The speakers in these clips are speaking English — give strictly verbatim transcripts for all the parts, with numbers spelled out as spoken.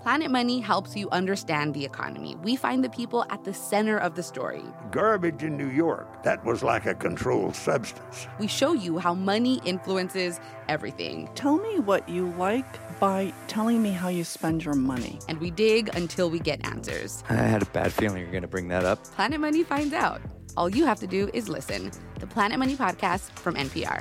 Planet Money helps you understand the economy. We find the people at the center of the story. Garbage in New York, that was like a controlled substance. We show you how money influences everything. Tell me what you like by telling me how you spend your money. And we dig until we get answers. I had a bad feeling you're going to bring that up. Planet Money finds out. All you have to do is listen. The Planet Money Podcast from N P R.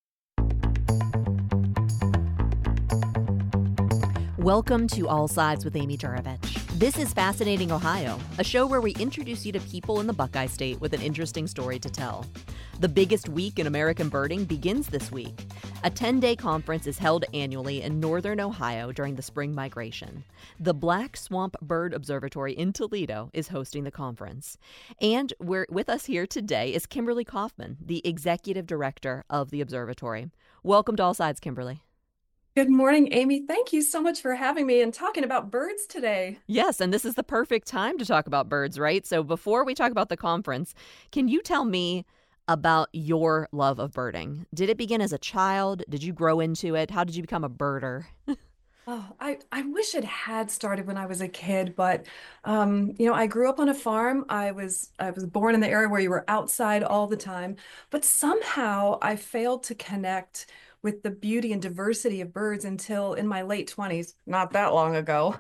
Welcome to All Sides with Amy Juravich. This is Fascinating Ohio, a show where we introduce you to people in the Buckeye State with an interesting story to tell. The biggest week in American birding begins this week. A ten-day conference is held annually in northern Ohio during the spring migration. The Black Swamp Bird Observatory in Toledo is hosting the conference. And we're, with us here today is Kimberly Kaufman, the executive director of the observatory. Welcome to All Sides, Kimberly. Good morning, Amy. Thank you so much for having me and talking about birds today. Yes, and this is the perfect time to talk about birds, right? So before we talk about the conference, can you tell me about your love of birding? Did it begin as a child? Did you grow into it? How did you become a birder? Oh, I, I wish it had started when I was a kid, but um, you know, I grew up on a farm. I was I was born in the area where you were outside all the time, but somehow I failed to connect with the beauty and diversity of birds until in my late twenties, not that long ago.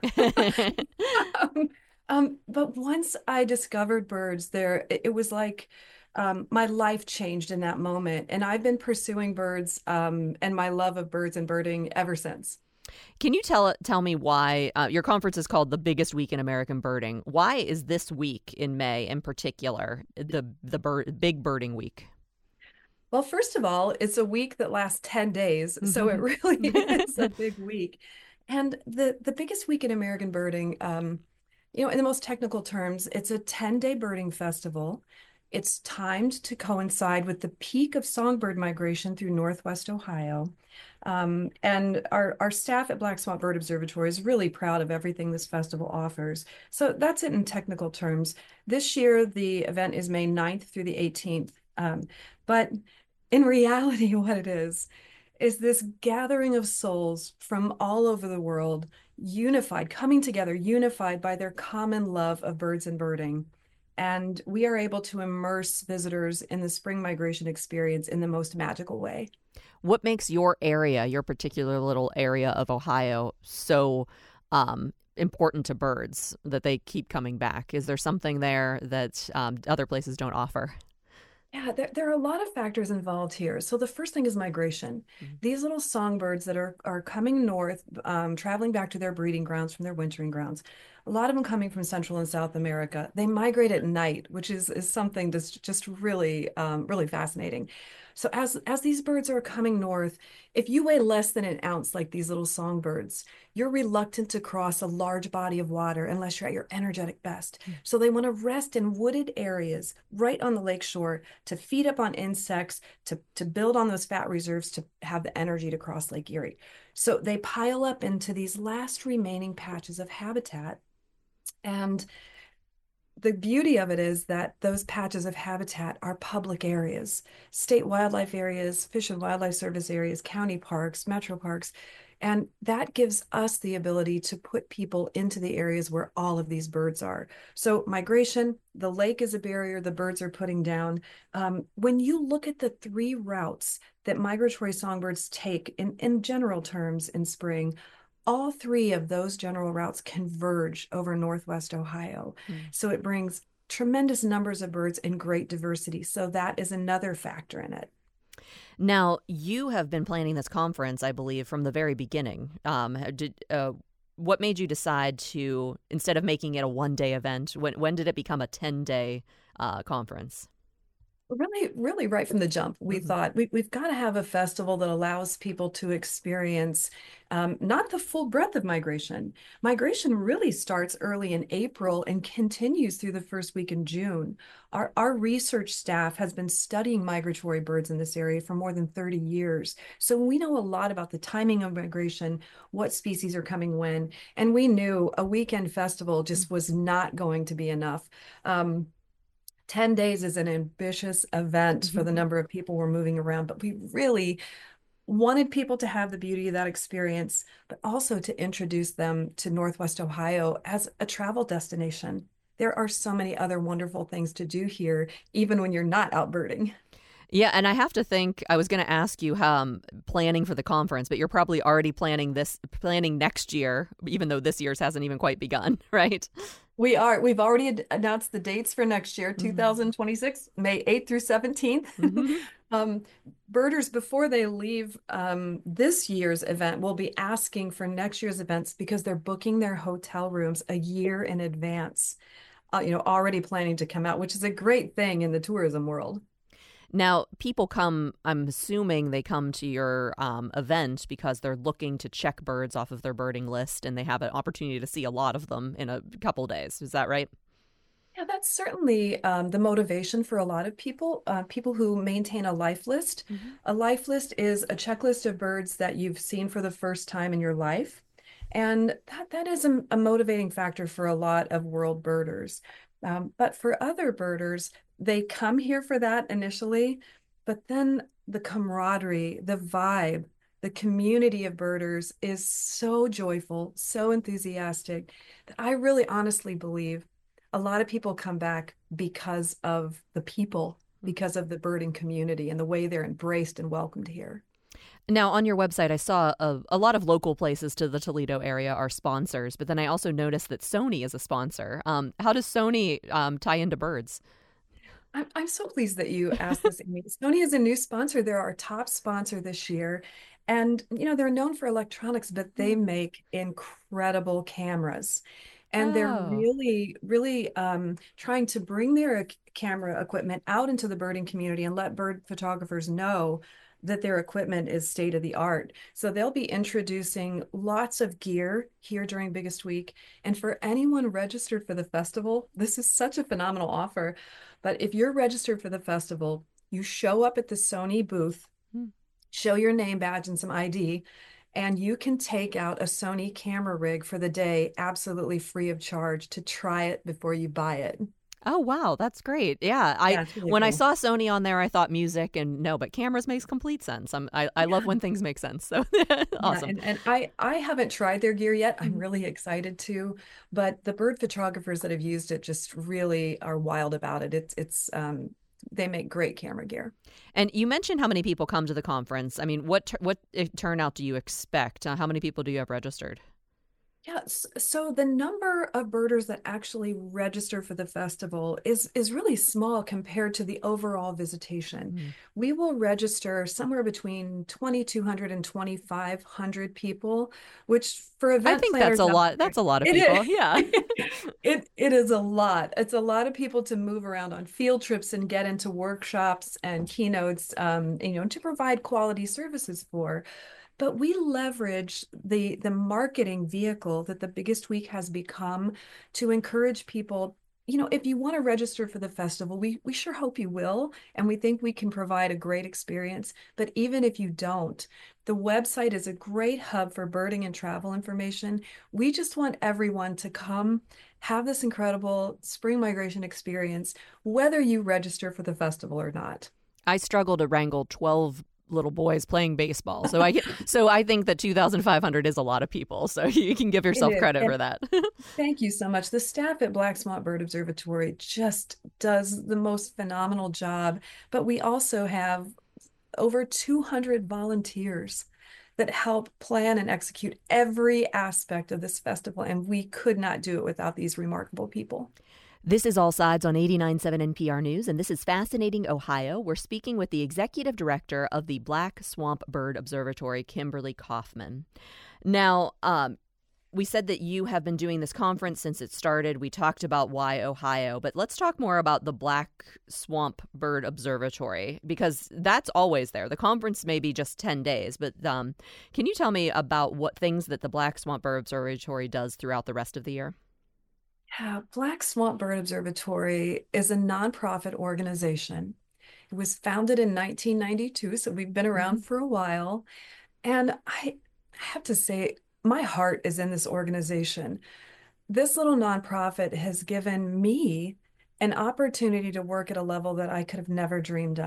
um, um, but once I discovered birds there, it, it was like um, my life changed in that moment. And I've been pursuing birds um, and my love of birds and birding ever since. Can you tell tell me why uh, your conference is called the Biggest Week in American Birding? Why is this week in May in particular the the bird, big birding week? Well, first of all, it's a week that lasts ten days, mm-hmm. so it really is a big week. And the, the biggest week in American birding, um, you know, in the most technical terms, it's a ten-day birding festival. It's timed to coincide with the peak of songbird migration through Northwest Ohio. Um, and our, our staff at Black Swamp Bird Observatory is really proud of everything this festival offers. So that's it in technical terms. This year, the event is May ninth through the eighteenth. Um, but in reality, what it is, is this gathering of souls from all over the world, unified, coming together, unified by their common love of birds and birding. And we are able to immerse visitors in the spring migration experience in the most magical way. What makes your area, your particular little area of Ohio, so um, important to birds that they keep coming back? Is there something there that um, other places don't offer? Yeah, there, there are a lot of factors involved here. So the first thing is migration. Mm-hmm. These little songbirds that are, are coming north, um, traveling back to their breeding grounds from their wintering grounds, a lot of them coming from Central and South America. They migrate at night, which is, is something that's just really, um, really fascinating. So as, as these birds are coming north, if you weigh less than an ounce, like these little songbirds, you're reluctant to cross a large body of water unless you're at your energetic best. Mm. So they want to rest in wooded areas right on the lakeshore to feed up on insects, to, to build on those fat reserves, to have the energy to cross Lake Erie. So they pile up into these last remaining patches of habitat. And the beauty of it is that those patches of habitat are public areas, state wildlife areas, Fish and Wildlife Service areas, county parks, metro parks. And that gives us the ability to put people into the areas where all of these birds are. So migration, the lake is a barrier the birds are putting down. Um, when you look at the three routes that migratory songbirds take in, in general terms in spring, all three of those general routes converge over Northwest Ohio. Mm. So it brings tremendous numbers of birds and great diversity. So that is another factor in it. Now, you have been planning this conference, I believe, from the very beginning. Um, did, uh, what made you decide to, instead of making it a one-day event, when, when did it become a ten-day uh, conference? Really, really right from the jump, we mm-hmm. thought we, we've got to have a festival that allows people to experience um, not the full breadth of migration. Migration really starts early in April and continues through the first week in June. Our, our research staff has been studying migratory birds in this area for more than thirty years. So we know a lot about the timing of migration, what species are coming when, and we knew a weekend festival just was not going to be enough. Um, ten days is an ambitious event mm-hmm. for the number of people we're moving around, but we really wanted people to have the beauty of that experience, but also to introduce them to Northwest Ohio as a travel destination. There are so many other wonderful things to do here, even when you're not out birding. Yeah, and I have to think, I was going to ask you how um, planning for the conference, but you're probably already planning this, planning next year, even though this year's hasn't even quite begun, right? We are. We've already ad- announced the dates for next year, Mm-hmm. two thousand twenty-six, May eighth through seventeenth. Mm-hmm. um, birders, before they leave um, this year's event, will be asking for next year's events because they're booking their hotel rooms a year in advance, uh, you know, already planning to come out, which is a great thing in the tourism world. Now, people come, I'm assuming they come to your um, event because they're looking to check birds off of their birding list, and they have an opportunity to see a lot of them in a couple days. Is that right? Yeah, that's certainly um, the motivation for a lot of people, uh, people who maintain a life list. Mm-hmm. A life list is a checklist of birds that you've seen for the first time in your life. And that, that is a, a motivating factor for a lot of world birders. Um, but for other birders, they come here for that initially, but then the camaraderie, the vibe, the community of birders is so joyful, so enthusiastic that I really honestly believe a lot of people come back because of the people, because of the birding community and the way they're embraced and welcomed here. Now, on your website, I saw a, a lot of local places to the Toledo area are sponsors, but then I also noticed that Sony is a sponsor. Um, how does Sony um, tie into birds? I'm, I'm so pleased that you asked this, Amy. Sony is a new sponsor. They're our top sponsor this year. And, you know, they're known for electronics, but they make incredible cameras. And they're Oh. really, really um, trying to bring their camera equipment out into the birding community and let bird photographers know that their equipment is state of the art. So they'll be introducing lots of gear here during Biggest Week. And for anyone registered for the festival, this is such a phenomenal offer. But if you're registered for the festival, you show up at the Sony booth, Hmm. show your name badge and some I D, and you can take out a Sony camera rig for the day absolutely free of charge to try it before you buy it. Oh, wow. That's great. Yeah. I Yeah, it's really when I cool. saw Sony on there, I thought music and no, but cameras makes complete sense. I'm, I, I love when things make sense. So awesome. Yeah, and, and I, I haven't tried their gear yet. I'm Mhm. really excited to, but the bird photographers that have used it just really are wild about it. It's, it's, um, they make great camera gear. And you mentioned how many people come to the conference. I mean, what, tur- what uh, turnout do you expect? Uh, how many people do you have registered? Yes. So the number of birders that actually register for the festival is is really small compared to the overall visitation. Mm. We will register somewhere between twenty-two hundred and twenty-five hundred people, which for event I think planners that's a out lot. there, That's a lot of it people. is. Yeah. It it is a lot. It's a lot of people to move around on field trips and get into workshops and keynotes, um, you know, to provide quality services for. But we leverage the the marketing vehicle that the Biggest Week has become to encourage people. You know, if you want to register for the festival, we we sure hope you will, and we think we can provide a great experience. But even if you don't, the website is a great hub for birding and travel information. We just want everyone to come have this incredible spring migration experience, whether you register for the festival or not. I struggle to wrangle twelve little boys playing baseball. So I get, so I think that two thousand five hundred is a lot of people. So you can give yourself is. credit And for that. Thank you so much. The staff at Black Swamp Bird Observatory just does the most phenomenal job. But we also have over two hundred volunteers that help plan and execute every aspect of this festival. And we could not do it without these remarkable people. This is All Sides on eighty-nine point seven N P R News, and this is Fascinating Ohio. We're speaking with the executive director of the Black Swamp Bird Observatory, Kimberly Kaufman. Now, um, we said that you have been doing this conference since it started. We talked about why Ohio, but let's talk more about the Black Swamp Bird Observatory, because that's always there. The conference may be just ten days, but um, can you tell me about what things that the Black Swamp Bird Observatory does throughout the rest of the year? Yeah, Black Swamp Bird Observatory is a nonprofit organization. It was founded in nineteen ninety-two, so we've been around for a while. And I have to say, my heart is in this organization. This little nonprofit has given me an opportunity to work at a level that I could have never dreamed of.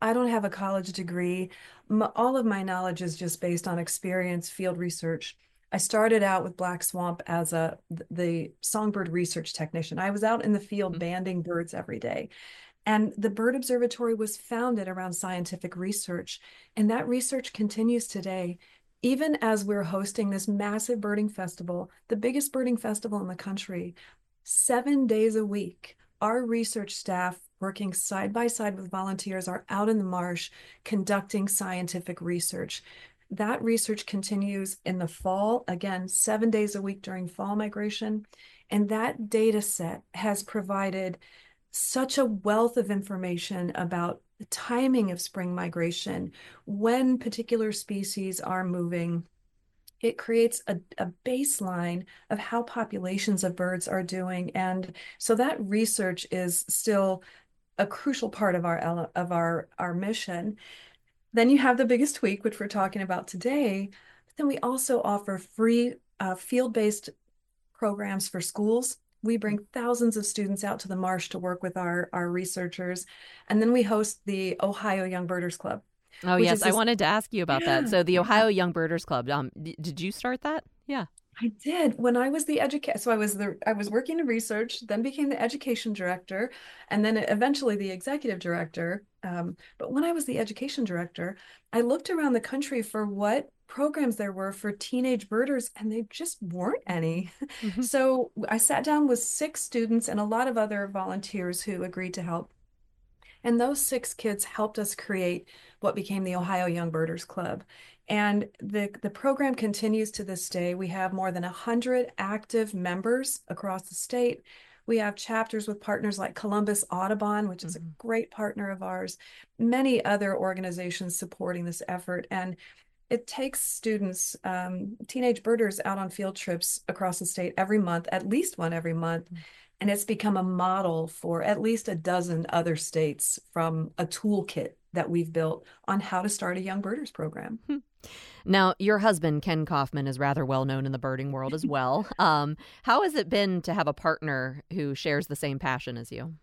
I don't have a college degree. M all of my knowledge is just based on experience, field research. I started out with Black Swamp as a the songbird research technician. I was out in the field banding birds every day. And the Bird Observatory was founded around scientific research. And that research continues today. Even as we're hosting this massive birding festival, the biggest birding festival in the country, seven days a week, our research staff working side by side with volunteers are out in the marsh conducting scientific research. That research continues in the fall, again, seven days a week during fall migration. And that data set has provided such a wealth of information about the timing of spring migration, when particular species are moving. It creates a, a baseline of how populations of birds are doing. And so that research is still a crucial part of our, of our, our mission. Then you have the biggest week, which we're talking about today. But then we also offer free uh, field-based programs for schools. We bring thousands of students out to the marsh to work with our, our researchers. And then we host the Ohio Young Birders Club. Oh, yes. This... I wanted to ask you about that. So the Ohio Young Birders Club, um, did you start that? Yeah. I did. When I was the educator, so I was the I was working in research, then became the education director, and then eventually the executive director. Um, but when I was the education director, I looked around the country for what programs there were for teenage birders, and there just weren't any. Mm-hmm. So I sat down with six students and a lot of other volunteers who agreed to help. And those six kids helped us create what became the Ohio Young Birders Club. And the, the program continues to this day. We have more than one hundred active members across the state. We have chapters with partners like Columbus Audubon, which is mm-hmm. a great partner of ours, many other organizations supporting this effort. And it takes students, um, teenage birders out on field trips across the state every month, at least one every month. Mm-hmm. And it's become a model for at least a dozen other states from a toolkit that we've built on how to start a young birders program. Now, your husband, Ken Kaufman, is rather well known in the birding world as well. Um, how has it been to have a partner who shares the same passion as you?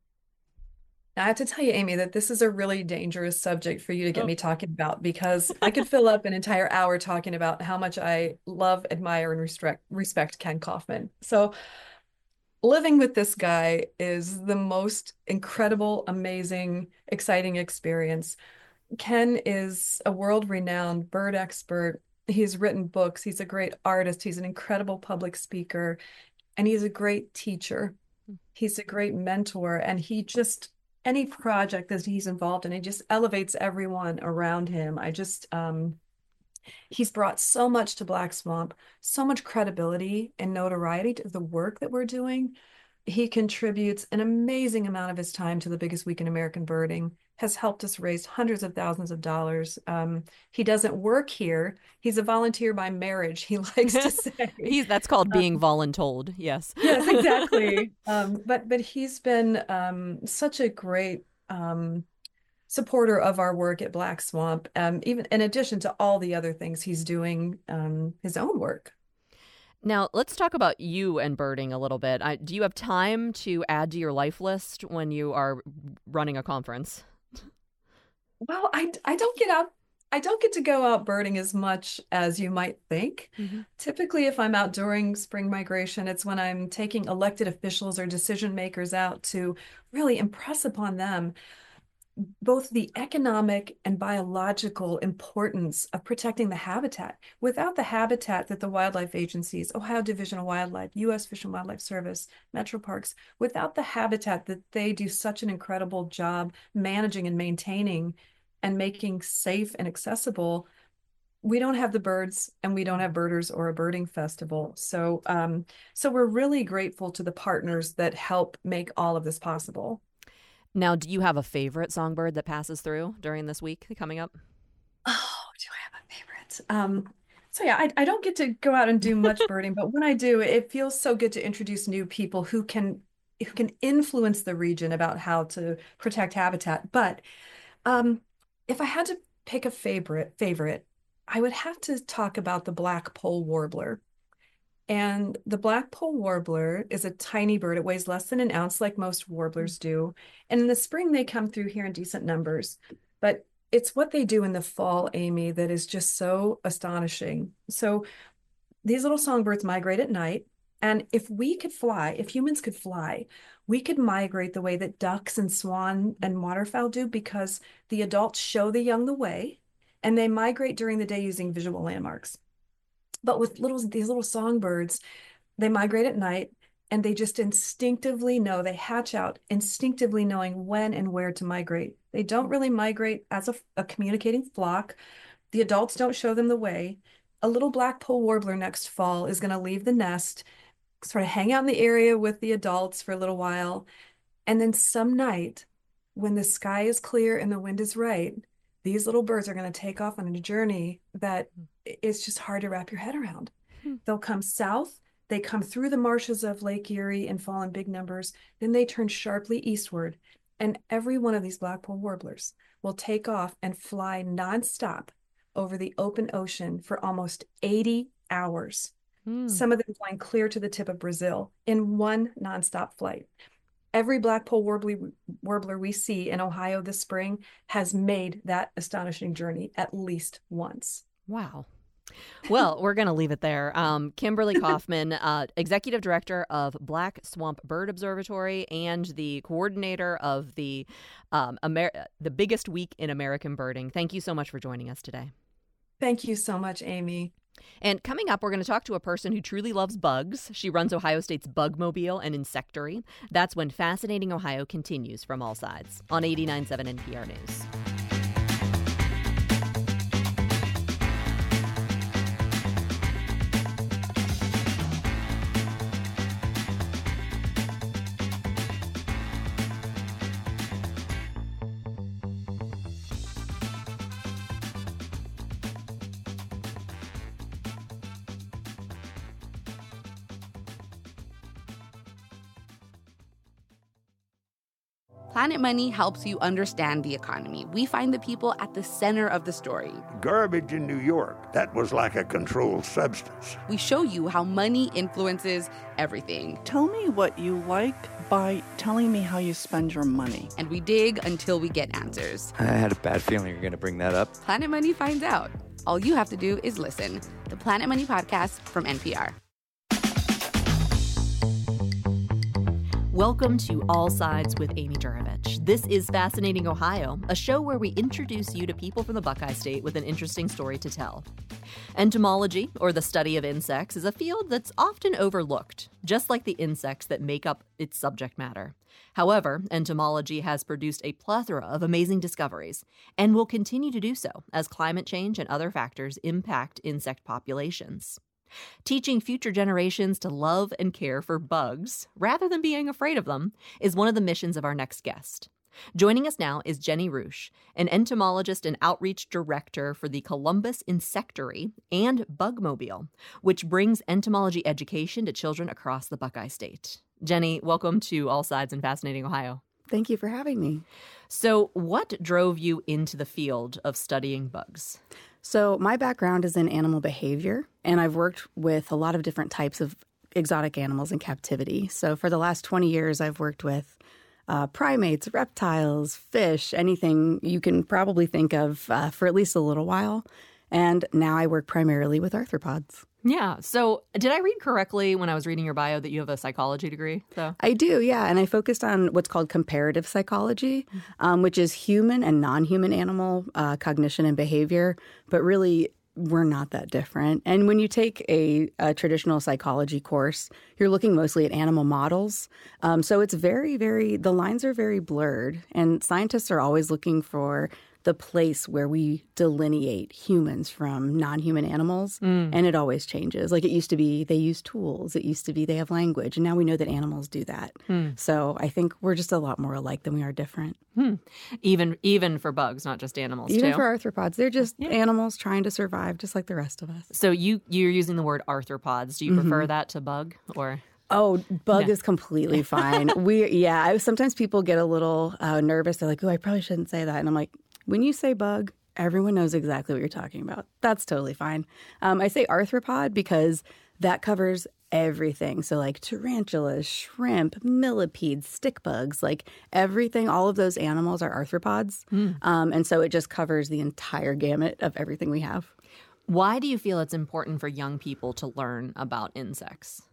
Now, I have to tell you, Amy, that this is a really dangerous subject for you to get oh. me talking about, because I could fill up an entire hour talking about how much I love, admire, and respect, respect Ken Kaufman. So living with this guy is the most incredible, amazing, exciting experience. Ken is a world-renowned bird expert. He's written books. He's a great artist. He's an incredible public speaker, and he's a great teacher. He's a great mentor, and he just, any project that he's involved in, he just elevates everyone around him. I just, um, he's brought so much to Black Swamp, so much credibility and notoriety to the work that we're doing. He contributes an amazing amount of his time to the biggest week in American birding, has helped us raise hundreds of thousands of dollars. Um, he doesn't work here. He's a volunteer by marriage, he likes to say. he's That's called being um, voluntold, yes. Yes, exactly. um, but, but he's been um, such a great um, supporter of our work at Black Swamp, um, even in addition to all the other things he's doing, um, his own work. Now, let's talk about you and birding a little bit. I, do you have time to add to your life list when you are running a conference? Well, I, I don't get out. I don't get to go out birding as much as you might think. Mm-hmm. Typically, if I'm out during spring migration, it's when I'm taking elected officials or decision makers out to really impress upon them both the economic and biological importance of protecting the habitat. Without the habitat that the wildlife agencies, Ohio Division of Wildlife, U S Fish and Wildlife Service, Metro Parks, without the habitat that they do such an incredible job managing and maintaining and making safe and accessible, we don't have the birds, and we don't have birders or a birding festival. So, um, so we're really grateful to the partners that help make all of this possible. Now, do you have a favorite songbird that passes through during this week coming up? Oh, do I have a favorite? Um, so yeah, I, I don't get to go out and do much birding, but when I do, it feels so good to introduce new people who can who can influence the region about how to protect habitat. But um, if I had to pick a favorite, favorite, I would have to talk about the black pole warbler. And the black pole warbler is a tiny bird. It weighs less than an ounce, like most warblers do. And in the spring, they come through here in decent numbers. But it's what they do in the fall, Amy, that is just so astonishing. So these little songbirds migrate at night. And if we could fly, if humans could fly, we could migrate the way that ducks and swan and waterfowl do, because the adults show the young the way, and they migrate during the day using visual landmarks. But with little these little songbirds, they migrate at night, and they just instinctively know, they hatch out instinctively knowing when and where to migrate. They don't really migrate as a, a communicating flock. The adults don't show them the way. A little black-poll warbler next fall is going to leave the nest, sort of hang out in the area with the adults for a little while. And then some night, when the sky is clear and the wind is right, these little birds are going to take off on a journey that is just hard to wrap your head around. Hmm. They'll come south. They come through the marshes of Lake Erie and fall in big numbers. Then they turn sharply eastward. And every one of these black-poll warblers will take off and fly nonstop over the open ocean for almost eighty hours. Mm. Some of them flying clear to the tip of Brazil in one nonstop flight. Every black-poll warbler, warbler we see in Ohio this spring has made that astonishing journey at least once. Wow. Well, we're going to leave it there. Um, Kimberly Kaufman, uh, Executive Director of Black Swamp Bird Observatory and the coordinator of the um, Amer- the biggest week in American birding. Thank you so much for joining us today. Thank you so much, Amy. And coming up, we're going to talk to a person who truly loves bugs. She runs Ohio State's Bugmobile and Insectary. That's when Fascinating Ohio continues from all sides on eighty-nine point seven N P R News. Planet Money helps you understand the economy. We find the people at the center of the story. Garbage in New York, that was like a controlled substance. We show you how money influences everything. Tell me what you like by telling me how you spend your money. And we dig until we get answers. I had a bad feeling you were going to bring that up. Planet Money finds out. All you have to do is listen. The Planet Money podcast from N P R. Welcome to All Sides with Amy Jurovich. This is Fascinating Ohio, a show where we introduce you to people from the Buckeye State with an interesting story to tell. Entomology, or the study of insects, is a field that's often overlooked, just like the insects that make up its subject matter. However, entomology has produced a plethora of amazing discoveries, and will continue to do so as climate change and other factors impact insect populations. Teaching future generations to love and care for bugs, rather than being afraid of them, is one of the missions of our next guest. Joining us now is Jenny Rusch, an entomologist and outreach director for the Columbus Insectary and Bugmobile, which brings entomology education to children across the Buckeye State. Jenny, welcome to All Sides in Fascinating Ohio. Thank you for having me. So, what drove you into the field of studying bugs? So my background is in animal behavior, and I've worked with a lot of different types of exotic animals in captivity. So for the last twenty years, I've worked with uh, primates, reptiles, fish, anything you can probably think of uh, for at least a little while. And now I work primarily with arthropods. Yeah. So did I read correctly when I was reading your bio that you have a psychology degree? So I do, yeah. And I focused on what's called comparative psychology, um, which is human and non-human animal uh, cognition and behavior. But really, we're not that different. And when you take a, a traditional psychology course, you're looking mostly at animal models. Um, so it's very, very, the lines are very blurred. And scientists are always looking for the place where we delineate humans from non-human animals. Mm. And it always changes. Like it used to be they use tools. It used to be they have language. And now we know that animals do that. Mm. So I think we're just a lot more alike than we are different. Hmm. Even even for bugs, not just animals, Even too? for arthropods. They're just yeah. animals trying to survive just like the rest of us. So you, you're using the word arthropods. Do you mm-hmm. prefer that to bug or... Oh, bug no. is completely fine. we yeah, I, sometimes people get a little uh, nervous. They're like, oh, I probably shouldn't say that. And I'm like, when you say bug, everyone knows exactly what you're talking about. That's totally fine. Um, I say arthropod because That covers everything. So like tarantulas, shrimp, millipedes, stick bugs, like everything, all of those animals are arthropods. Mm. Um, and so it just covers the entire gamut of everything we have. Why do you feel it's important for young people to learn about insects?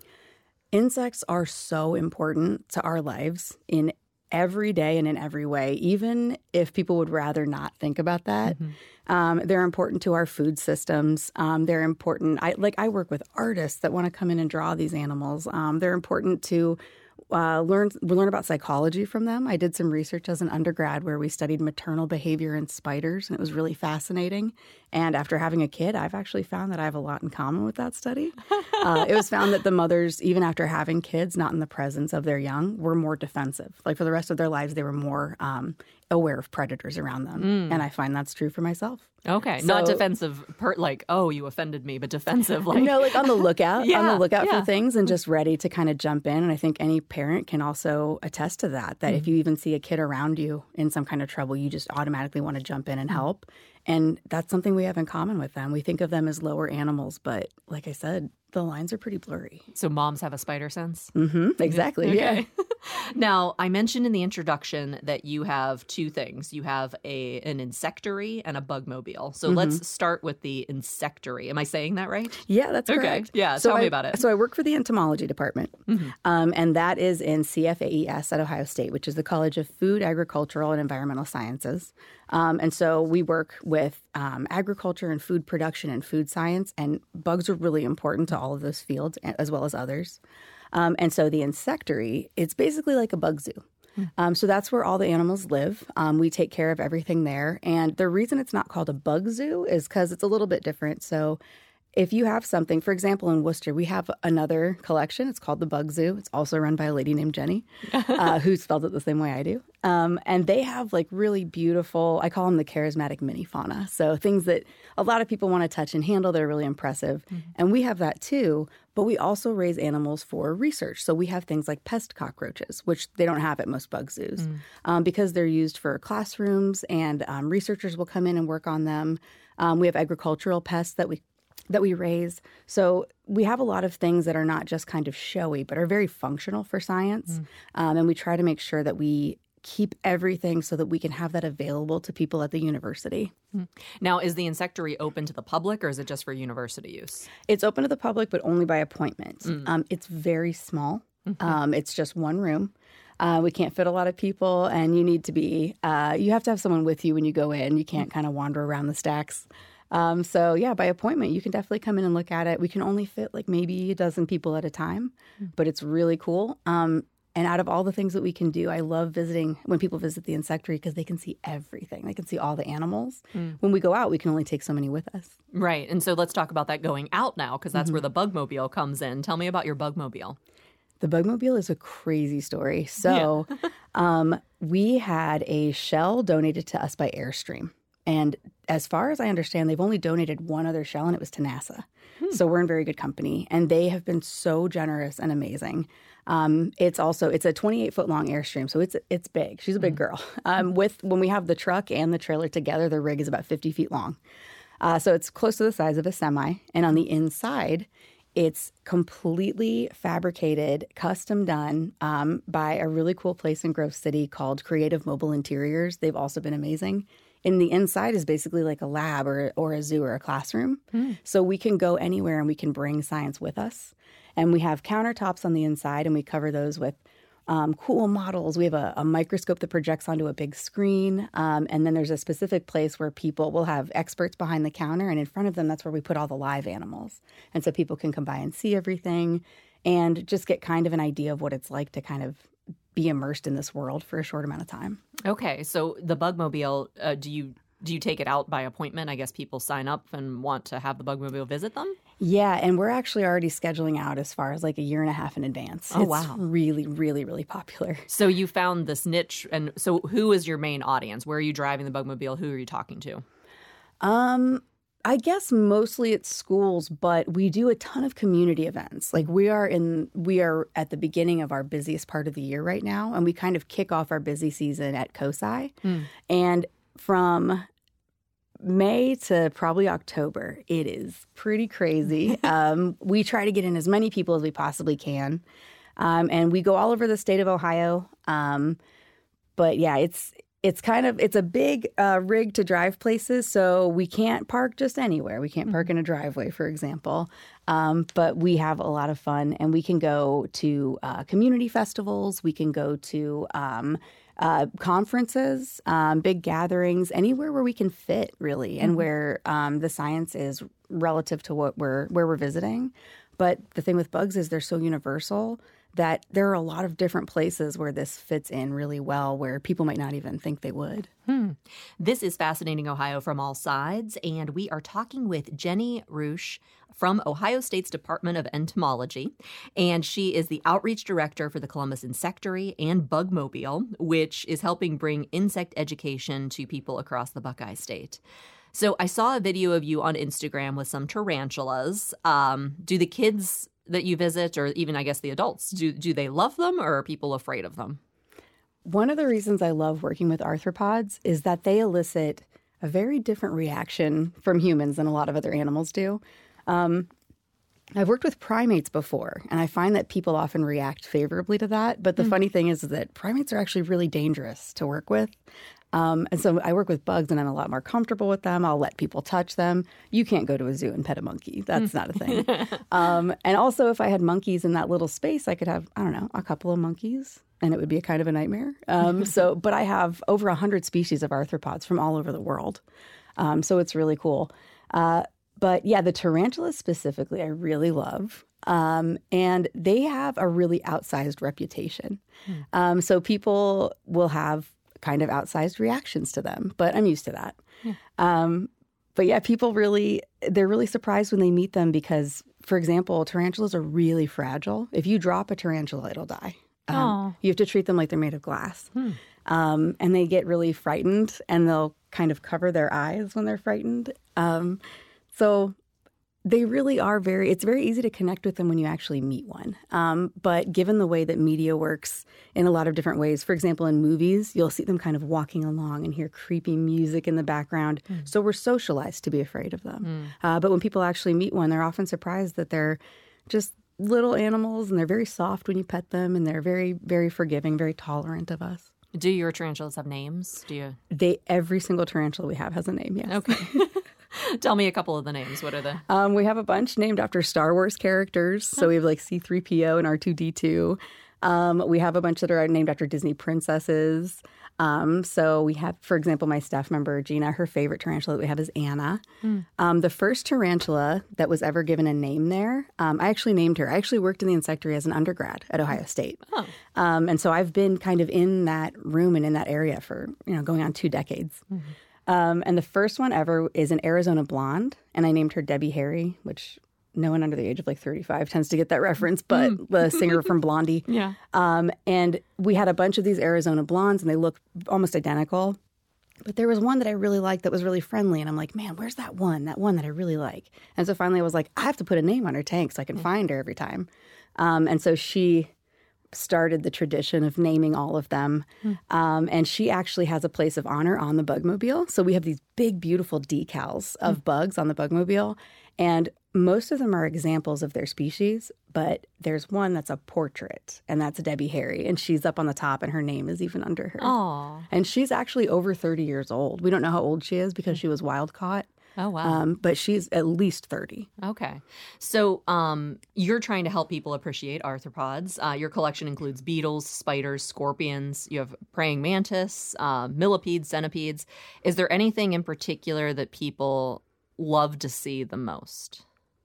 Insects are so important to our lives in every day and in every way, even if people would rather not think about that. Mm-hmm. Um, they're important to our food systems. Um, they're important. I like I work with artists that want to come in and draw these animals. Um, they're important to uh, learn we learn about psychology from them. I did some research as an undergrad where we studied maternal behavior in spiders, and it was really fascinating. And after having a kid, I've actually found that I have a lot in common with that study. Uh, it was found that the mothers, even after having kids, not in the presence of their young, were more defensive. Like for the rest of their lives, they were more um, aware of predators around them. Mm. And I find that's true for myself. Okay. So, not defensive, per, like, oh, you offended me, but defensive. Like, no, like on the lookout, yeah, on the lookout yeah. for things and just ready to kind of jump in. And I think any parent can also attest to that, that mm. if you even see a kid around you in some kind of trouble, you just automatically want to jump in and help. And that's something we have in common with them. We think of them as lower animals, but like I said, the lines are pretty blurry. So moms have a spider sense? Mm-hmm, exactly, okay. yeah. Now, I mentioned in the introduction that you have two things. You have a an insectary and a bugmobile. So mm-hmm. let's start with the insectary. Am I saying that right? Yeah, that's okay. correct. Yeah, so tell I, me about it. So I work for the entomology department, mm-hmm. um, and that is in C F A E S at Ohio State, which is the College of Food, Agricultural, and Environmental Sciences. Um, and so we work with um, agriculture and food production and food science, and bugs are really important to all of those fields as well as others. Um, and so the insectary, it's basically like a bug zoo. Mm. Um, so that's where all the animals live. Um, we take care of everything there. And the reason it's not called a bug zoo is because it's a little bit different. So if you have something, for example, in Worcester, we have another collection. It's called the Bug Zoo. It's also run by a lady named Jenny, uh, who spells it the same way I do. Um, and they have like really beautiful, I call them the charismatic mini fauna. So things that a lot of people want to touch and handle. They're really impressive. Mm-hmm. And we have that too. But we also raise animals for research. So we have things like pest cockroaches, which they don't have at most bug zoos mm. um, because they're used for classrooms and um, researchers will come in and work on them. Um, we have agricultural pests that we that we raise. So we have a lot of things that are not just kind of showy, but are very functional for science. Mm. Um, and we try to make sure that we keep everything so that we can have that available to people at the university. Mm. Now, is the insectary open to the public or is it just for university use? It's open to the public, but only by appointment. Mm. Um, it's very small. Mm-hmm. Um, it's just one room. Uh, we can't fit a lot of people, and you need to be, uh, you have to have someone with you when you go in. You can't kind of wander around the stacks. Um, so, yeah, by appointment, you can definitely come in and look at it. We can only fit like maybe a dozen people at a time, but it's really cool. Um, and out of all the things that we can do, I love visiting when people visit the insectary because they can see everything. They can see all the animals. Mm. When we go out, we can only take so many with us. Right. And so let's talk about that going out now because that's mm-hmm. where the Bugmobile comes in. Tell me about your Bugmobile. The Bugmobile is a crazy story. So yeah. um, we had a shell donated to us by Airstream. And as far as I understand, they've only donated one other shell, and it was to NASA. Hmm. So we're in very good company. And they have been so generous and amazing. Um, it's also, it's a twenty-eight foot long Airstream, so it's it's big. She's a big girl. Um, with when we have the truck and the trailer together, the rig is about fifty feet long. Uh, so it's close to the size of a semi. And on the inside, it's completely fabricated, custom done um, by a really cool place in Grove City called Creative Mobile Interiors. They've also been amazing. And the inside is basically like a lab or, or a zoo or a classroom. Mm. So we can go anywhere and we can bring science with us. And we have countertops on the inside, and we cover those with um, cool models. We have a, a microscope that projects onto a big screen. Um, and then there's a specific place where people will have experts behind the counter. And in front of them, that's where we put all the live animals. And so people can come by and see everything and just get kind of an idea of what it's like to kind of be immersed in this world for a short amount of time. Okay, so the Bugmobile, uh, do you do you take it out by appointment? I guess people sign up and want to have the Bugmobile visit them? Yeah, and we're actually already scheduling out as far as like a year and a half in advance. Oh, it's wow. really, really, really popular. So you found this niche, and so who is your main audience? Where are you driving the Bugmobile? Who are you talking to? Um... I guess mostly it's schools, but we do a ton of community events. Like we are in, we are at the beginning of our busiest part of the year right now, and we kind of kick off our busy season at COSI. Mm. And from May to probably October. It is pretty crazy. um, we try to get in as many people as we possibly can. Um, and we go all over the state of Ohio. Um, but yeah, it's it's kind of, it's a big uh, rig to drive places. So we can't park just anywhere. We can't park in a driveway, for example. Um, but we have a lot of fun, and we can go to uh, community festivals. We can go to um, uh, conferences, um, big gatherings, anywhere where we can fit, really, and mm-hmm. where um, the science is relative to what we're where we're visiting. But the thing with bugs is they're so universal that there are a lot of different places where this fits in really well, where people might not even think they would. Hmm. This is Fascinating Ohio from All Sides, and we are talking with Jenny Rusch from Ohio State's Department of Entomology, and she is the outreach director for the Columbus Insectary and Bugmobile, which is helping bring insect education to people across the Buckeye State. So I saw a video of you on Instagram with some tarantulas. Um, do the kids that you visit, or even, I guess, the adults, do do they love them, or are people afraid of them? One of the reasons I love working with arthropods is that they elicit a very different reaction from humans than a lot of other animals do. Um, I've worked with primates before, and I find that people often react favorably to that. But the mm. funny thing is that primates are actually really dangerous to work with. Um, and so I work with bugs, and I'm a lot more comfortable with them. I'll let people touch them. You can't go to a zoo and pet a monkey. That's not a thing. um, and also, if I had monkeys in that little space, I could have, I don't know, a couple of monkeys, and it would be a kind of a nightmare. Um, so, but I have over one hundred species of arthropods from all over the world. Um, so it's really cool. Uh, but yeah, the tarantulas specifically, I really love. Um, and they have a really outsized reputation. Mm. Um, so people will have kind of outsized reactions to them, but I'm used to that. Yeah. Um, but yeah, people really, they're really surprised when they meet them because, for example, tarantulas are really fragile. If you drop a tarantula, it'll die. Um, you have to treat them like they're made of glass. Hmm. Um, and they get really frightened, and they'll kind of cover their eyes when they're frightened. Um, so they really are very, it's very easy to connect with them when you actually meet one. Um, but given the way that media works in a lot of different ways, for example, in movies, you'll see them kind of walking along and hear creepy music in the background. Mm. So we're socialized to be afraid of them. Mm. Uh, but when people actually meet one, they're often surprised that they're just little animals, and they're very soft when you pet them, and they're very, very forgiving, very tolerant of us. Do your tarantulas have names? Do you? They, every single tarantula we have has a name, yes. Okay. Tell me a couple of the names. What are the? Um, we have a bunch named after Star Wars characters. So we have like C three P O and R two D two. Um, we have a bunch that are named after Disney princesses. Um, so we have, for example, my staff member, Gina, her favorite tarantula that we have is Anna. Mm. Um, the first tarantula that was ever given a name there, um, I actually named her. I actually worked in the insectary as an undergrad at Ohio State. Oh. Um, and so I've been kind of in that room and in that area for, you know, going on two decades. Mm-hmm. Um, and the first one ever is an Arizona blonde, and I named her Debbie Harry, which no one under the age of like thirty-five tends to get that reference, but mm. the singer from Blondie. Yeah. Um, and we had a bunch of these Arizona blondes, and they look almost identical. But there was one that I really liked that was really friendly, and I'm like, man, where's that one? That one that I really like. And so finally I was like, I have to put a name on her tank so I can mm. find her every time. Um, and so she started the tradition of naming all of them. Mm. Um, and she actually has a place of honor on the Bugmobile. So we have these big, beautiful decals of mm. bugs on the Bugmobile. And most of them are examples of their species, but there's one that's a portrait, and that's Debbie Harry. And she's up on the top, and her name is even under her. Aww. And she's actually over thirty years old. We don't know how old she is because she was wild caught. Oh, wow. Um, but she's at least thirty. Okay. So um, you're trying to help people appreciate arthropods. Uh, your collection includes beetles, spiders, scorpions. You have praying mantis, uh, millipedes, centipedes. Is there anything in particular that people love to see the most?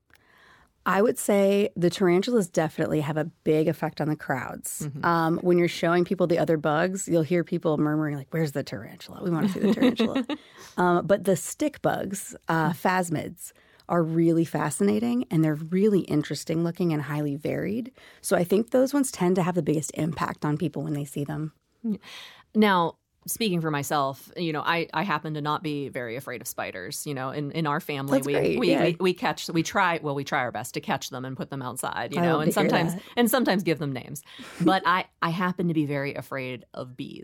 I would say the tarantulas definitely have a big effect on the crowds. Mm-hmm. Um, when you're showing people the other bugs, you'll hear people murmuring, like, where's the tarantula? We want to see the tarantula. um, but the stick bugs, uh, phasmids, are really fascinating, and they're really interesting looking and highly varied. So I think those ones tend to have the biggest impact on people when they see them. Now, speaking for myself, you know, I, I happen to not be very afraid of spiders. You know, in, in our family, That's we great. we, Yeah. we we catch we try well we try our best to catch them and put them outside. You I know, love and to hear sometimes that. and sometimes give them names. But I I happen to be very afraid of bees.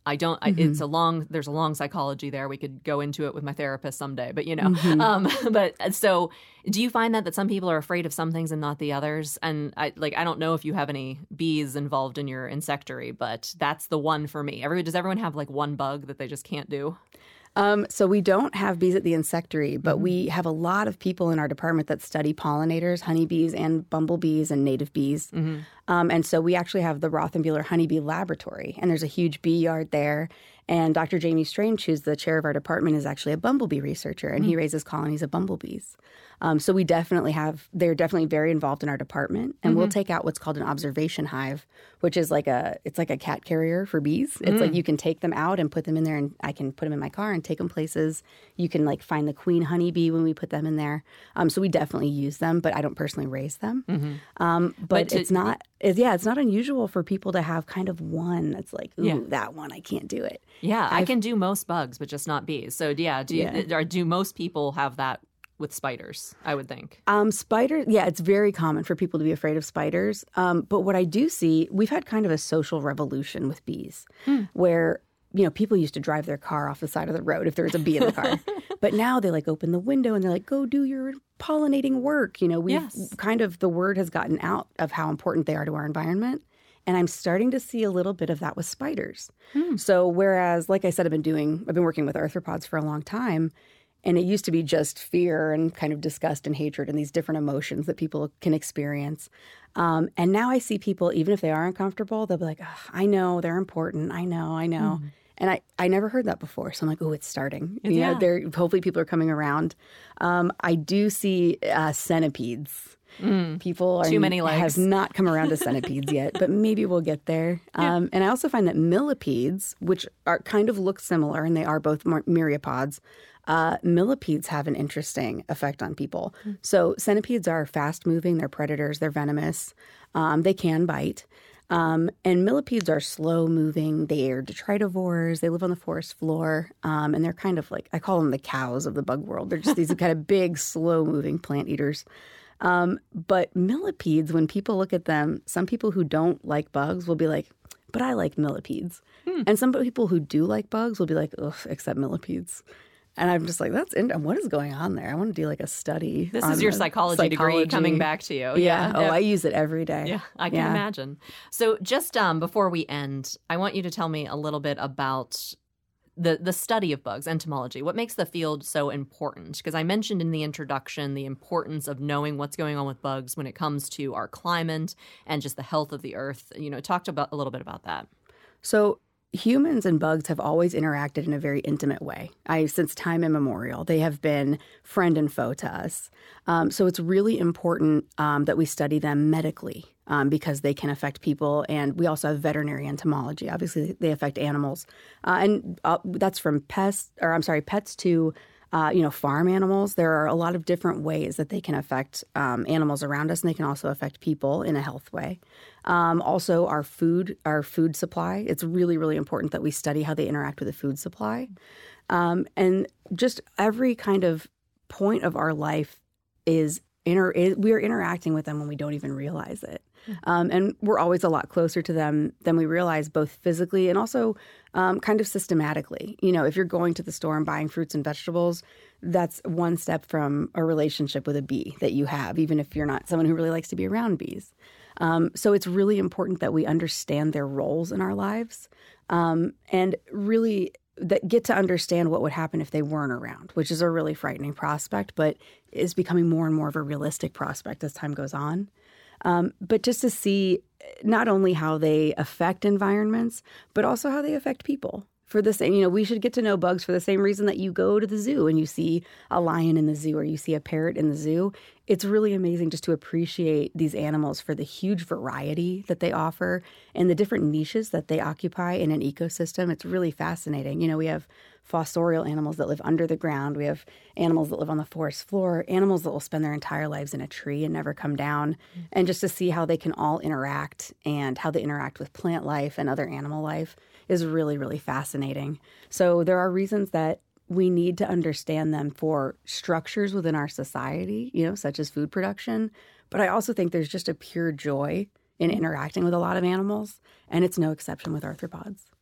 I don't, I, Mm-hmm. it's a long, there's a long psychology there. We could go into it with my therapist someday, but you know, Mm-hmm. um, but so do you find that, that some people are afraid of some things and not the others? And I like, I don't know if you have any bees involved in your insectary, but that's the one for me. Every, does everyone have like one bug that they just can't do? Um, so we don't have bees at the insectary, but Mm-hmm. we have a lot of people in our department that study pollinators, honeybees and bumblebees and native bees. Mm-hmm. Um, and so we actually have the Rothenbuehler Honeybee Laboratory, and there's a huge bee yard there. And Doctor Jamie Strange, who's the chair of our department, is actually a bumblebee researcher, and he raises colonies of bumblebees. Um, so we definitely have, they're definitely very involved in our department, and we'll take out what's called an observation hive, which is like a, it's like a cat carrier for bees. It's like you can take them out and put them in there, and I can put them in my car and take them places. You can like find the queen honeybee when we put them in there. Um, so we definitely use them, but I don't personally raise them. Um, but But to- it's not, it, yeah, it's not unusual for people to have kind of one that's like, ooh, Yeah. that one, I can't do it. Yeah, I I've- can do most bugs, but just not bees. So yeah, do you, Yeah. or do most people have that with spiders? I would think. Um, spiders, yeah, it's very common for people to be afraid of spiders. Um, but what I do see, we've had kind of a social revolution with bees, where you know people used to drive their car off the side of the road if there was a bee in the car, but now they like open the window and they're like, "Go do your pollinating work." You know, we've Yes. kind of the word has gotten out of how important they are to our environment. And I'm starting to see a little bit of that with spiders. So whereas, like I said, I've been doing, I've been working with arthropods for a long time, and it used to be just fear and kind of disgust and hatred and these different emotions that people can experience. Um, and now I see people, even if they are uncomfortable, they'll be like, "Ugh, I know they're important. I know, I know. And I, I never heard that before. So I'm like, oh, it's starting. You Yeah. know, they're, hopefully people are coming around. Um, I do see uh, centipedes. People are, Too many legs. have not come around to centipedes yet, but maybe we'll get there. Um, and I also find that millipedes, which are kind of look similar, and they are both myr- myriapods, uh, millipedes have an interesting effect on people. So centipedes are fast-moving. They're predators. They're venomous. Um, they can bite. Um, and millipedes are slow-moving. They are detritivores. They live on the forest floor. Um, and they're kind of like, I call them the cows of the bug world. They're just these kind of big, slow-moving plant eaters. Um, but millipedes, when people look at them, some people who don't like bugs will be like, but I like millipedes. Hmm. And some people who do like bugs will be like, ugh, except millipedes. And I'm just like, that's in- what is going on there? I want to do like a study. This on is your the psychology, degree psychology. coming back to you. Yeah. Oh, Yeah. I use it every day. Yeah, I can Yeah. imagine. So just um, before we end, I want you to tell me a little bit about the the study of bugs, entomology. What makes the field so important? Because I mentioned in the introduction the importance of knowing what's going on with bugs when it comes to our climate and just the health of the earth. You know, talked about a little bit about that. So humans and bugs have always interacted in a very intimate way. I, since time immemorial, they have been friend and foe to us. Um, so it's really important um, that we study them medically um, because they can affect people. And we also have veterinary entomology. Obviously, they affect animals. Uh, and uh, that's from pests, or I'm sorry, pets to Uh, you know, farm animals. There are a lot of different ways that they can affect um, animals around us, and they can also affect people in a health way. Um, also, our food, our food supply. It's really, really important that we study how they interact with the food supply, um, and just every kind of point of our life is inter. Is, we are interacting with them when we don't even realize it, um, and we're always a lot closer to them than we realize, both physically and also um, kind of systematically. You know, if you're going to the store and buying fruits and vegetables, that's one step from a relationship with a bee that you have, even if you're not someone who really likes to be around bees. Um, so it's really important that we understand their roles in our lives um, and really that get to understand what would happen if they weren't around, which is a really frightening prospect, but is becoming more and more of a realistic prospect as time goes on. Um, but just to see not only how they affect environments, but also how they affect people. For the same, you know, we should get to know bugs for the same reason that you go to the zoo and you see a lion in the zoo or you see a parrot in the zoo. It's really amazing just to appreciate these animals for the huge variety that they offer and the different niches that they occupy in an ecosystem. It's really fascinating. You know, we have fossorial animals that live under the ground. We have animals that live on the forest floor, animals that will spend their entire lives in a tree and never come down. Mm-hmm. And just to see how they can all interact and how they interact with plant life and other animal life is really, really fascinating. So there are reasons that we need to understand them for structures within our society, you know, such as food production. But I also think there's just a pure joy in interacting with a lot of animals, and it's no exception with arthropods.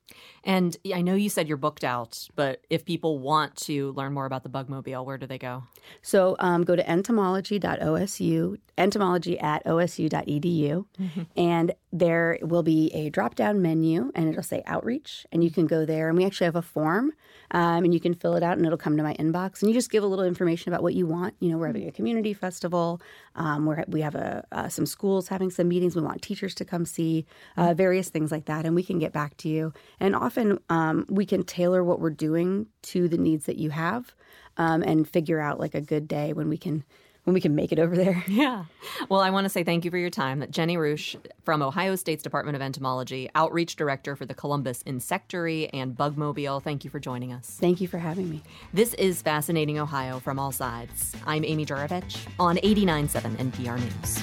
And I know you said you're booked out, but if people want to learn more about the Bugmobile, where do they go? So um, go to entomology dot O S U, entomology at O S U dot E D U, mm-hmm. and there will be a drop-down menu, and it'll say outreach, and you can go there. And we actually have a form, um, and you can fill it out, and it'll come to my inbox. And you just give a little information about what you want. You know, we're having a community festival. Um, we're, we have a, uh, some schools having some meetings. We want teachers to come see, uh, various things like that, and we can get back to you. And often um, we can tailor what we're doing to the needs that you have, um, and figure out like a good day when we can when we can make it over there. Yeah. Well, I want to say thank you for your time. Jenny Roosh from Ohio State's Department of Entomology, Outreach Director for the Columbus Insectary and Bugmobile. Thank you for joining us. Thank you for having me. This is Fascinating Ohio from All Sides. I'm Amy Juravich on eighty-nine point seven N P R News.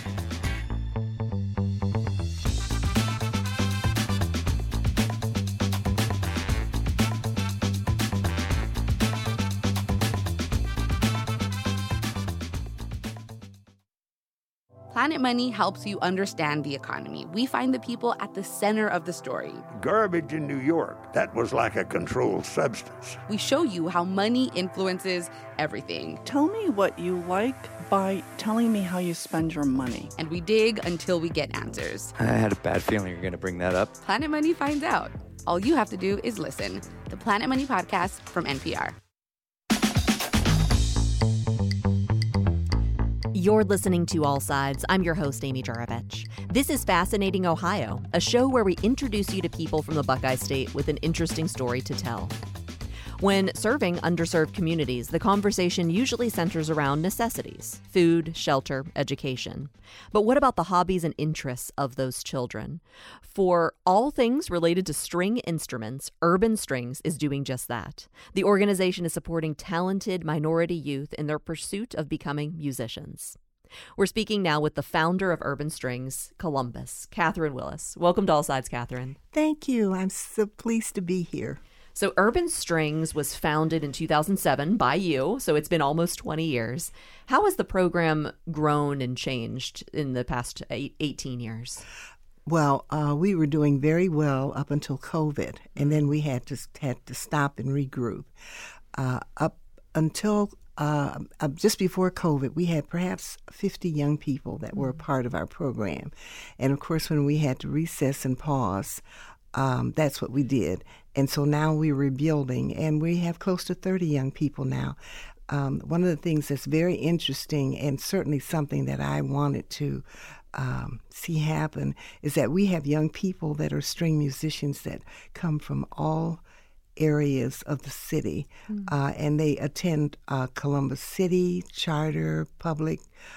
Planet Money helps you understand the economy. We find the people at the center of the story. Garbage in New York, that was like a controlled substance. We show you how money influences everything. Tell me what you like by telling me how you spend your money. And we dig until we get answers. I had a bad feeling you were going to bring that up. Planet Money finds out. All you have to do is listen. The Planet Money podcast from N P R. You're listening to All Sides. I'm your host, Amy Juravich. This is Fascinating Ohio, a show where we introduce you to people from the Buckeye State with an interesting story to tell. When serving underserved communities, the conversation usually centers around necessities: food, shelter, education. But what about the hobbies and interests of those children? For all things related to string instruments, Urban Strings is doing just that. The organization is supporting talented minority youth in their pursuit of becoming musicians. We're speaking now with the founder of Urban Strings, Columbus, Catherine Willis. Welcome to All Sides, Catherine. Thank you. I'm so pleased to be here. So Urban Strings was founded in two thousand seven by you, so it's been almost twenty years. How has the program grown and changed in the past eight, eighteen years? Well, uh, we were doing very well up until COVID, and then we had to had to stop and regroup. Uh, up until uh, uh, just before COVID, we had perhaps fifty young people that were a part of our program. And, of course, when we had to recess and pause, um, that's what we did. And so now we're rebuilding, and we have close to thirty young people now. Um, one of the things that's very interesting, and certainly something that I wanted to um, see happen, is that we have young people that are string musicians that come from all areas of the city, mm. uh, and they attend uh, Columbus City, charter, public,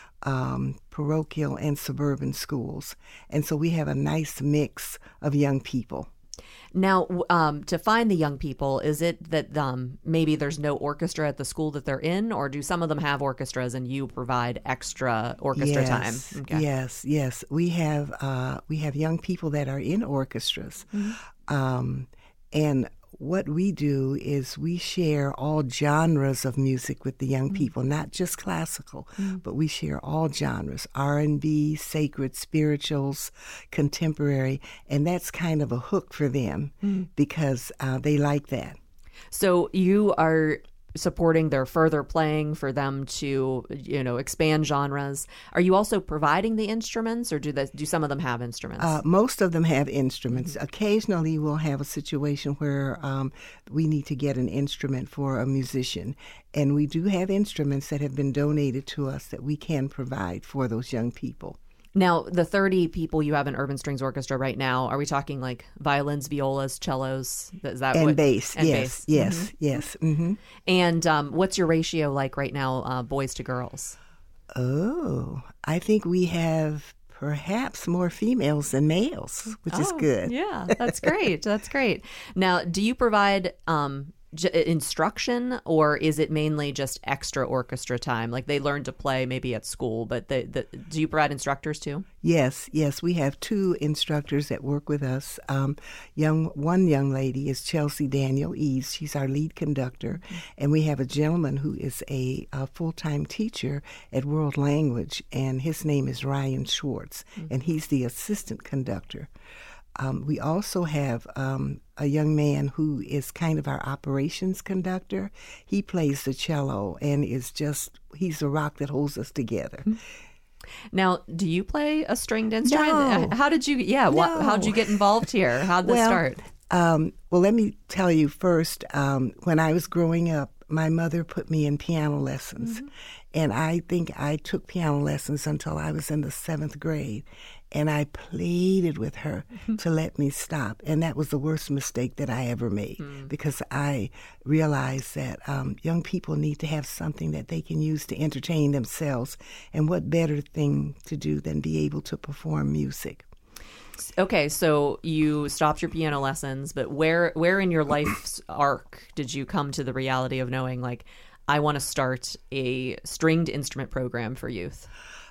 um, parochial, and suburban schools. And so we have a nice mix of young people. Now, um, to find the young people, is it that um, maybe there's no orchestra at the school that they're in, or do some of them have orchestras and you provide extra orchestra yes, time? Okay. Yes, yes. We have uh, we have young people that are in orchestras, mm-hmm. um, and what we do is we share all genres of music with the young mm-hmm. people, not just classical, mm-hmm. but we share all genres: R and B, sacred, spirituals, contemporary, and that's kind of a hook for them mm-hmm. because uh, they like that. So you are supporting their further playing for them to, you know, expand genres. Are you also providing the instruments, or do they, do some of them have instruments? Uh, most of them have instruments. Mm-hmm. Occasionally we'll have a situation where um, we need to get an instrument for a musician, and we do have instruments that have been donated to us that we can provide for those young people. Now, the thirty people you have in Urban Strings Orchestra right now, are we talking like violins, violas, cellos? Is that and what, bass, and yes, bass. yes, mm-hmm. yes. Mm-hmm. And um, what's your ratio like right now, uh, boys to girls? Oh, I think we have perhaps more females than males, which oh, is good. Yeah, that's great. That's great. Now, do you provide um, j- instruction, or is it mainly just extra orchestra time? Like they learn to play maybe at school, but they, the, do you provide instructors too? Yes, yes. We have two instructors that work with us. Um, young One young lady is Chelsea Daniel Eves. She's our lead conductor. Mm-hmm. And we have a gentleman who is a, a full-time teacher at World Language, and his name is Ryan Schwartz, mm-hmm. and he's the assistant conductor. Um, we also have um, a young man who is kind of our operations conductor. He plays the cello and is just, he's the rock that holds us together. Now, do you play a stringed instrument? No. How did you, yeah, no. what, how'd you get involved here? How'd this well, start? Um, well, let me tell you first, um, when I was growing up, my mother put me in piano lessons. Mm-hmm. And I think I took piano lessons until I was in the seventh grade. And I pleaded with her mm-hmm. to let me stop. And that was the worst mistake that I ever made mm. because I realized that um, young people need to have something that they can use to entertain themselves. And what better thing to do than be able to perform music? Okay, so you stopped your piano lessons, but where where in your life's arc did you come to the reality of knowing, like, I want to start a stringed instrument program for youth?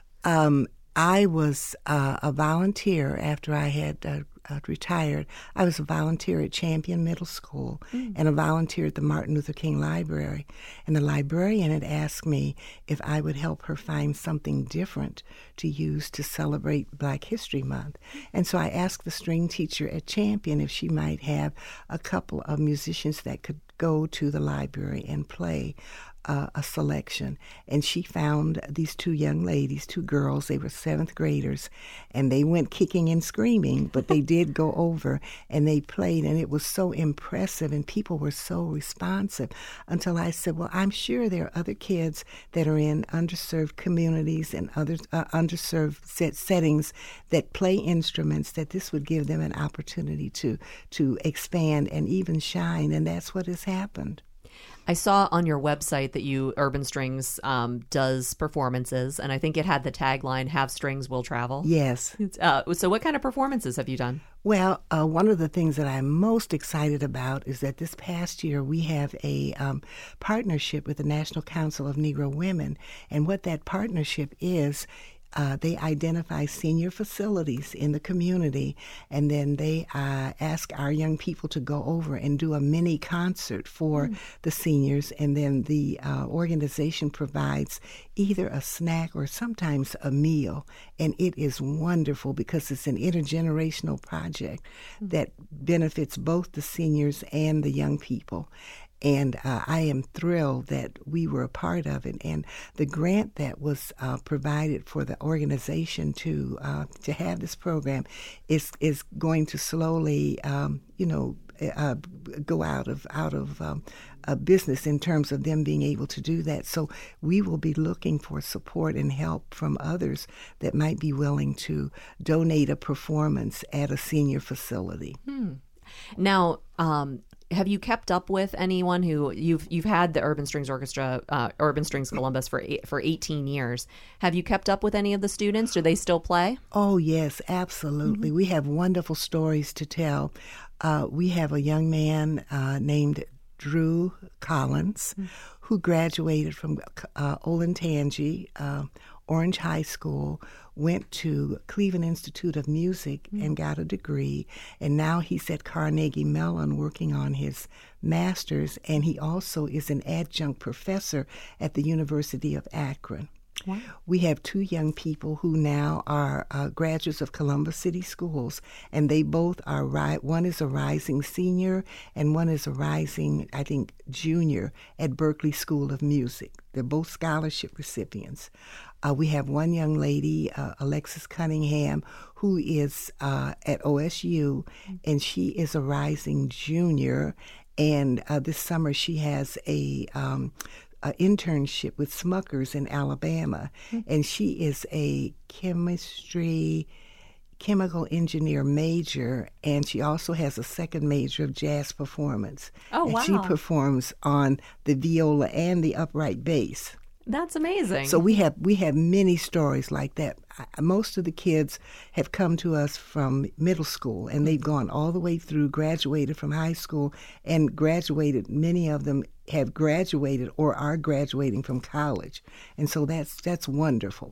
Um, I was uh, a volunteer after I had uh, uh, retired. I was a volunteer at Champion Middle School mm. and a volunteer at the Martin Luther King Library. And the librarian had asked me if I would help her find something different to use to celebrate Black History Month. And so I asked the string teacher at Champion if she might have a couple of musicians that could go to the library and play uh, a selection. And she found these two young ladies, two girls. They were seventh graders, and they went kicking and screaming, but they did go over and they played, and it was so impressive, and people were so responsive until I said, well, I'm sure there are other kids that are in underserved communities and other uh, underserved set settings that play instruments, that this would give them an opportunity to to expand and even shine, and that's what has happened. I saw on your website that you Urban Strings um, does performances, and I think it had the tagline, "Have Strings, Will Travel." Yes. Uh, so what kind of performances have you done? Well, uh, one of the things that I'm most excited about is that this past year we have a um, partnership with the National Council of Negro Women, and what that partnership is, Uh, they identify senior facilities in the community, and then they uh, ask our young people to go over and do a mini concert for mm. the seniors, and then the uh, organization provides either a snack or sometimes a meal, and it is wonderful because it's an intergenerational project mm. that benefits both the seniors and the young people. And uh, I am thrilled that we were a part of it. And the grant that was uh, provided for the organization to uh, to have this program is is going to slowly, um, you know, uh, go out of out of um, uh, business in terms of them being able to do that. So we will be looking for support and help from others that might be willing to donate a performance at a senior facility. Hmm. Now, um, have you kept up with anyone who you've you've had the Urban Strings Orchestra, uh, Urban Strings Columbus for eight, for eighteen years? Have you kept up with any of the students? Do they still play? Oh yes, absolutely. Mm-hmm. We have wonderful stories to tell. Uh, we have a young man uh, named Drew Collins mm-hmm. who graduated from uh, Olentangy, uh, Orange High School, went to Cleveland Institute of Music mm. and got a degree, and now he's at Carnegie Mellon working on his master's, and he also is an adjunct professor at the University of Akron. Wow. We have two young people who now are uh, graduates of Columbus City Schools, and they both are, ri- one is a rising senior and one is a rising, I think, junior at Berkeley School of Music. They're both scholarship recipients. Uh, we have one young lady, uh, Alexis Cunningham, who is uh, at O S U, and she is a rising junior, and uh, this summer she has a... Um, An internship with Smuckers in Alabama, mm-hmm. and she is a chemistry, chemical engineer major, and she also has a second major of jazz performance. Oh, and wow. She performs on the viola and the upright bass. That's amazing. So we have we have many stories like that. Most of the kids have come to us from middle school, and they've gone all the way through, graduated from high school, and graduated. Many of them have graduated or are graduating from college, and so that's that's wonderful.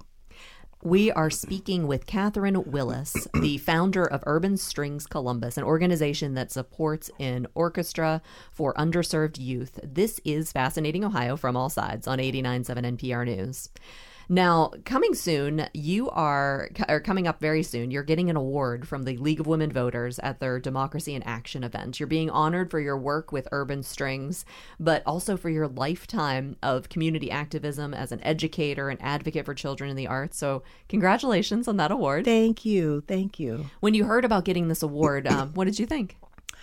We are speaking with Catherine Willis, the founder of Urban Strings Columbus, an organization that supports an orchestra for underserved youth. This is Fascinating Ohio from All Sides on eighty-nine point seven N P R News. Now, coming soon, you are, or coming up very soon, you're getting an award from the League of Women Voters at their Democracy in Action event. You're being honored for your work with Urban Strings, but also for your lifetime of community activism as an educator and advocate for children in the arts. So congratulations on that award. Thank you. Thank you. When you heard about getting this award, um, what did you think?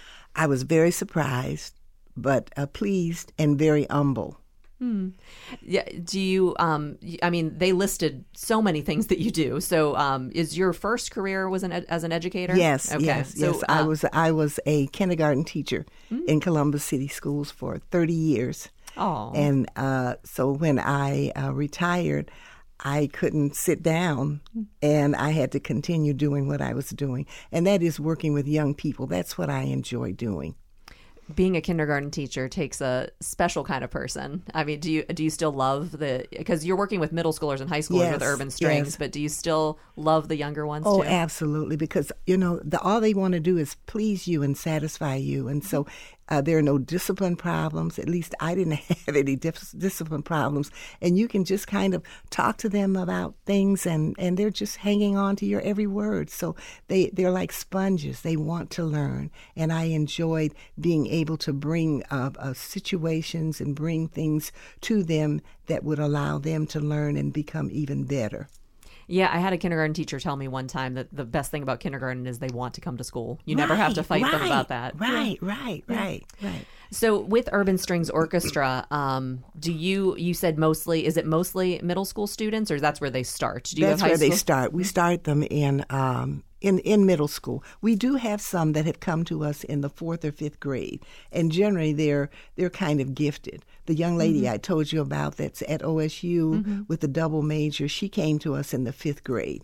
I was very surprised, but uh, pleased and very humble. Hmm. Yeah. Do you, um, I mean, they listed so many things that you do. So, um, is your first career was an ed- as an educator? Yes, okay. yes, so, yes. Uh, I was I was a kindergarten teacher mm-hmm. in Columbus City Schools for thirty years. Oh. And uh, so when I uh, retired, I couldn't sit down, and I had to continue doing what I was doing, and that is working with young people. That's what I enjoy doing. Being a kindergarten teacher takes a special kind of person. I mean, do you do you still love the, because you're working with middle schoolers and high schoolers yes, with Urban Strings, yes. but do you still love the younger ones oh, too? Oh, absolutely, because, you know, the, all they want to do is please you and satisfy you. And so uh, there are no discipline problems. At least I didn't have any dis- discipline problems. And you can just kind of talk to them about things, and, and they're just hanging on to your every word. So they, they're like sponges. They want to learn. And I enjoyed being able to bring uh, uh, situations and bring things to them that would allow them to learn and become even better. Yeah, I had a kindergarten teacher tell me one time that the best thing about kindergarten is they want to come to school. You never right, have to fight right, them about that. Right, yeah. right, right, right. So with Urban Strings Orchestra, um, do you, you said mostly, is it mostly middle school students, or that's where they start? Do you that's have high where school? they start. We start them in um, in in middle school. We do have some that have come to us in the fourth or fifth grade, and generally they're they're kind of gifted. The young lady mm-hmm. I told you about that's at O S U mm-hmm. with the double major, she came to us in the fifth grade.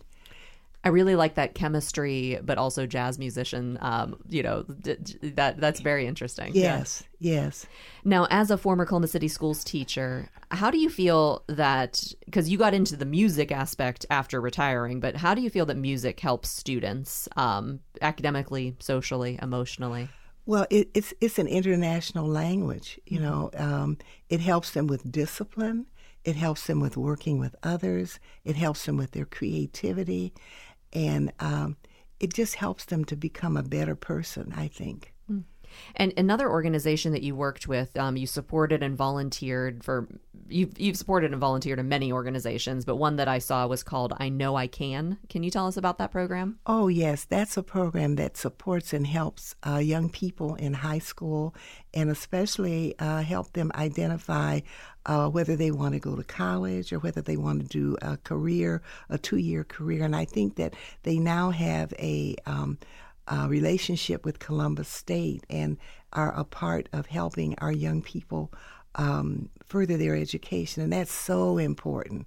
I really like that chemistry, but also jazz musician. Um, you know, d- d- that that's very interesting. Yes, yeah. yes. Now, as a former Columbus City Schools teacher, how do you feel that, because you got into the music aspect after retiring, but how do you feel that music helps students um, academically, socially, emotionally? Well, it, it's it's an international language. You know, um, it helps them with discipline. It helps them with working with others. It helps them with their creativity. And um, it just helps them to become a better person, I think. And another organization that you worked with, um, you supported and volunteered for, you've, you've supported and volunteered in many organizations, but one that I saw was called I Know I Can. Can you tell us about that program? Oh, yes. That's a program that supports and helps uh, young people in high school, and especially uh, help them identify uh, whether they want to go to college or whether they want to do a career, a two-year career. And I think that they now have a um, Uh, relationship with Columbus State and are a part of helping our young people um, further their education, and that's so important.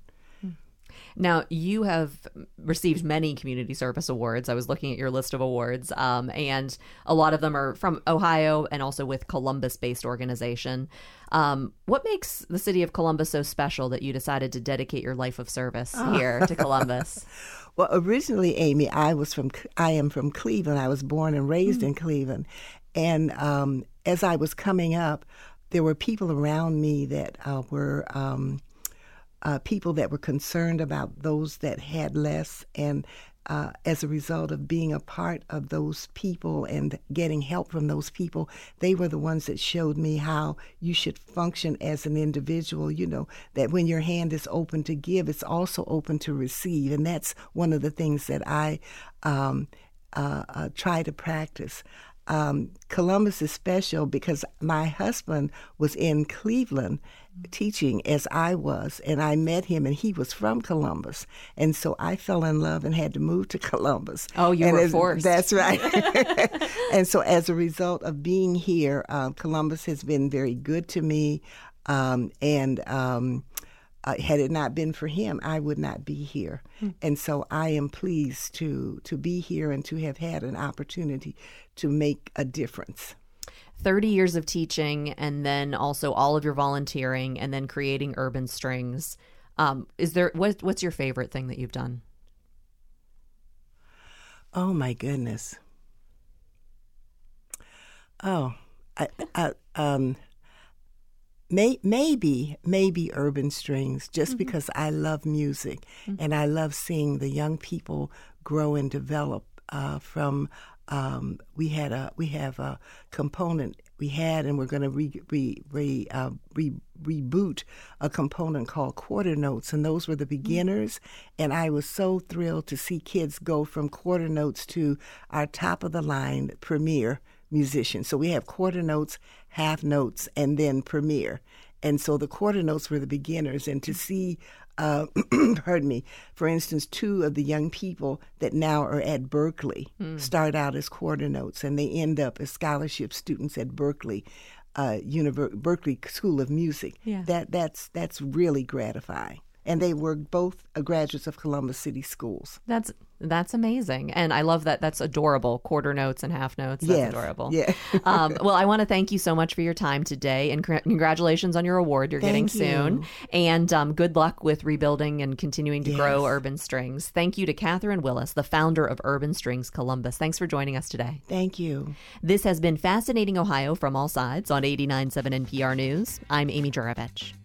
Now, you have received many community service awards. I was looking at your list of awards, um, and a lot of them are from Ohio and also with Columbus-based organization. Um, what makes the city of Columbus so special that you decided to dedicate your life of service oh. here to Columbus? Well, originally, Amy, I was from I am from Cleveland. I was born and raised mm. in Cleveland, and um, as I was coming up, there were people around me that uh, were um, uh, people that were concerned about those that had less, and uh, as a result of being a part of those people and getting help from those people, they were the ones that showed me how you should function as an individual, you know, that when your hand is open to give, it's also open to receive. And that's one of the things that I um, uh, uh, try to practice. Um, Columbus is special because my husband was in Cleveland teaching as I was, and I met him, and he was from Columbus, and so I fell in love and had to move to Columbus. Oh, you and were as, forced. That's right. And so as a result of being here, uh, Columbus has been very good to me, um, and um, uh, had it not been for him, I would not be here. Hmm. And so I am pleased to to be here and to have had an opportunity to make a difference. thirty years of teaching, and then also all of your volunteering, and then creating Urban Strings. Um, is there what, what's your favorite thing that you've done? Oh my goodness. Oh, I, I, um, May, maybe, maybe Urban Strings, just Mm-hmm. because I love music Mm-hmm. and I love seeing the young people grow and develop uh, from. Um, we had a we have a component we had, and we're going to re, re, re, uh, re, reboot a component called quarter notes, and those were the beginners. Mm-hmm. And I was so thrilled to see kids go from quarter notes to our top of the line premier musicians. So we have quarter notes, half notes, and then premier. And so the quarter notes were the beginners, and to see, uh, pardon me, for instance, two of the young people that now are at Berkeley mm. start out as quarter notes, and they end up as scholarship students at Berkeley, uh, Univer- Berkeley School of Music. Yeah. That that's that's really gratifying. And they were both graduates of Columbus City Schools. That's that's amazing. And I love that. That's adorable. Quarter notes and half notes. That's yes. adorable. Yeah. um, well, I want to thank you so much for your time today, and cr- congratulations on your award you're Thank getting you. soon. And um, good luck with rebuilding and continuing to yes. grow Urban Strings. Thank you to Catherine Willis, the founder of Urban Strings Columbus. Thanks for joining us today. Thank you. This has been Fascinating Ohio from All Sides on eighty-nine point seven N P R News. I'm Amy Juravich.